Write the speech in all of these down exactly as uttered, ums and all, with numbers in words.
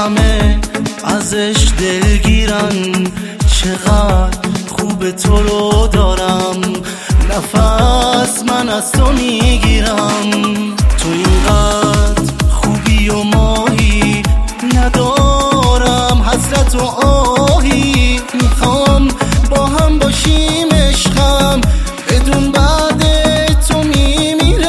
همه ازش دلگیرن، چقدر خوب تو رو دارم، نفس من از تو میگیرم. تو اینقدر خوبی و ماهی، ندارم حسرت و آهی، میخوام با هم باشیم عشقم، بدون بعد تو میمیرم.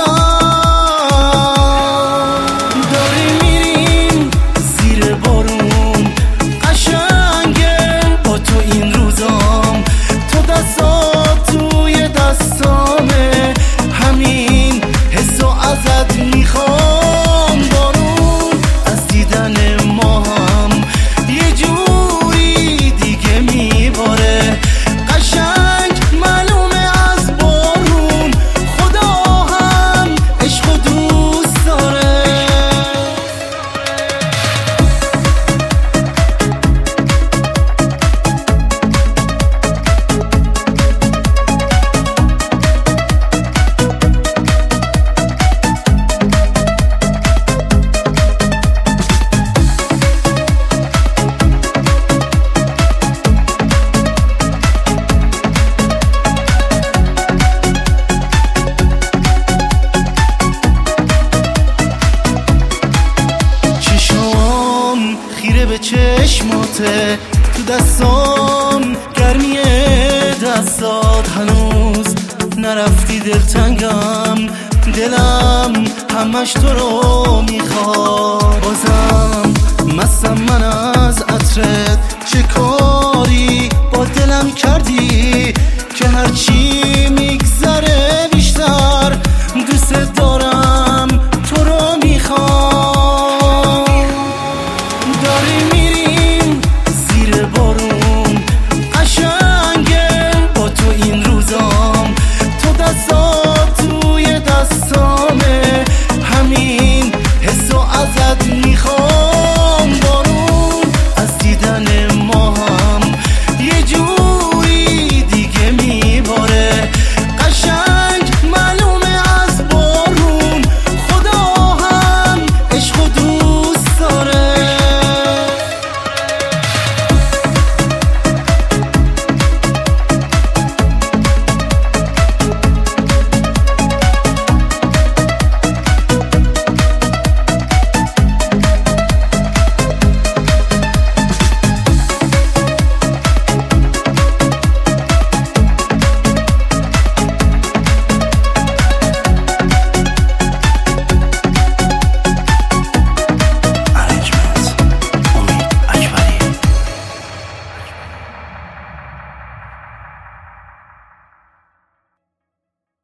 داریم میریم زیر بارون، قشنگه با تو این روزام، تو دستات توی دستامه، همین حسو ازت میخوام. بارون از دیدن ما هم یه جوری دیگه میباره، قشنگ معلومه از بارون، خدا هم عشق و دوست داره. خیره به چشماته، تو دستام گرمی دستات، هنوز نرفتی دلتنگم، دلم همش تو رو میخواد. بازم مستم من از عطرت، چه کاری با دلم کردی که هرچی میگذره